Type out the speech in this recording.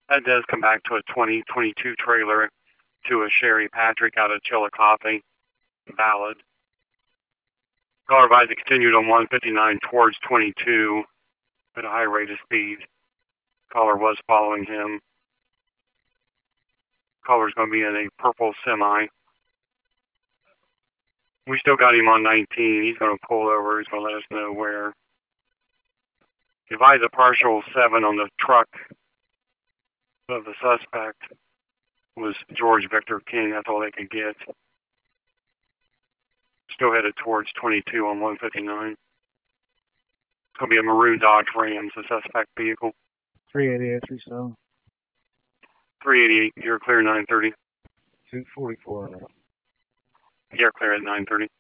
That does come back to a 2022 trailer to a Sherry Patrick out of Chillicothe. Valid. Caller advised continued on 159 towards 22 at a high rate of speed. Caller was following him. Caller's going to be in a purple semi. We still got him on 19. He's going to pull over. He's going to let us know where. Advise a partial 7 on the truck of the suspect was George Victor King. That's all they could get. Still headed towards 22 on 159. It's going to be a maroon Dodge Ram, the suspect vehicle. 388, 37. 388, you're clear 930. 244. You're clear at 930.